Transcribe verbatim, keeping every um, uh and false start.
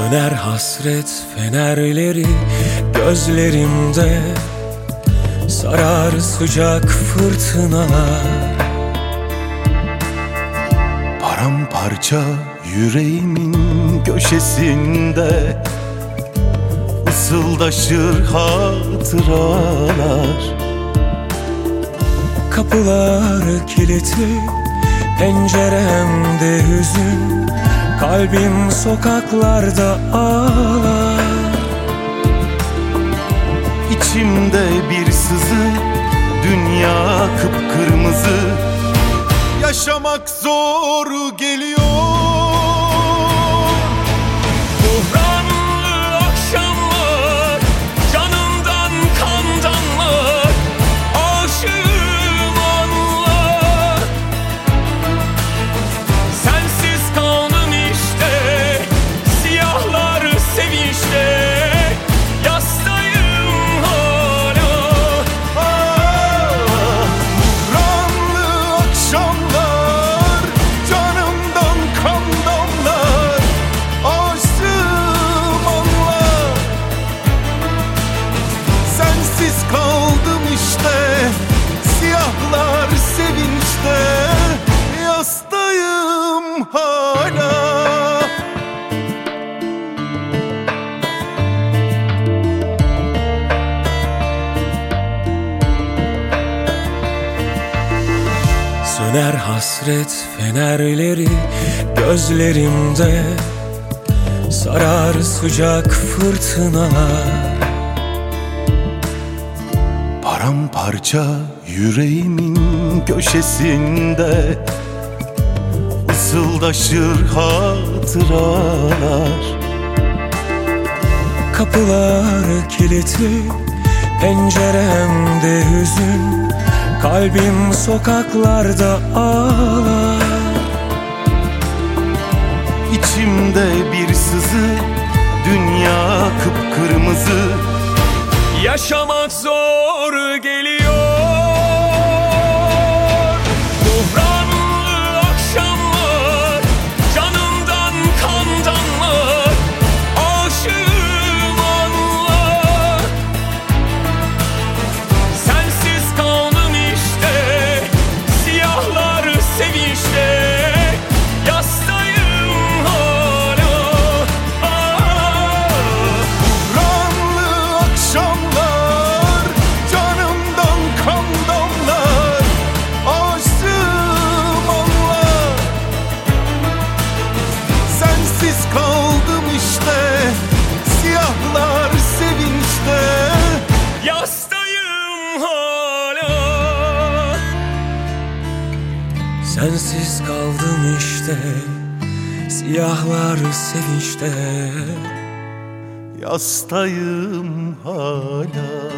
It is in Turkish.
Söner hasret fenerleri gözlerimde, sarar sıcak fırtınalar. Paramparça yüreğimin köşesinde ısıldaşır hatıralar. Kapılar kilitli, penceremde hüzün, kalbim sokaklarda ağlar. İçimde bir sızı, dünya kıpkırmızı, yaşamak zor geliyor. Buhranlı akşamlar, canımdan kandanlar, aşığım anlar. Sensiz kaldım işte, siyahlar sevinçte, yastayım hala. Buhranlı akşamlar, canımdan kan damlar, aşığım anlar. Sensiz kaldım işte, siyahlar sevinçte, yastayım hala. Söner hasret fenerleri gözlerimde, sarar sıcak fırtınalar. Paramparça yüreğimin köşesinde ısıldaşır hatıralar. Kapılar kilitli, penceremde hüzün, kalbim sokaklarda ağlar. İçimde bir sızı, dünya kıpkırmızı, Yaşamak zor geliyor. Buhranlı akşamlar, canımdan kandanlar, aşığım anlar. Sensiz kaldım işte, siyahlar sevinçte, yastayım hala. buhranlı akşamlar, canımdan kan damlar, aşığım anlar. Sensiz kaldım işte, siyahlar sevinçte, Yastayım hala. Sensiz kaldım işte, siyahlar sevinçte. yastayım hala.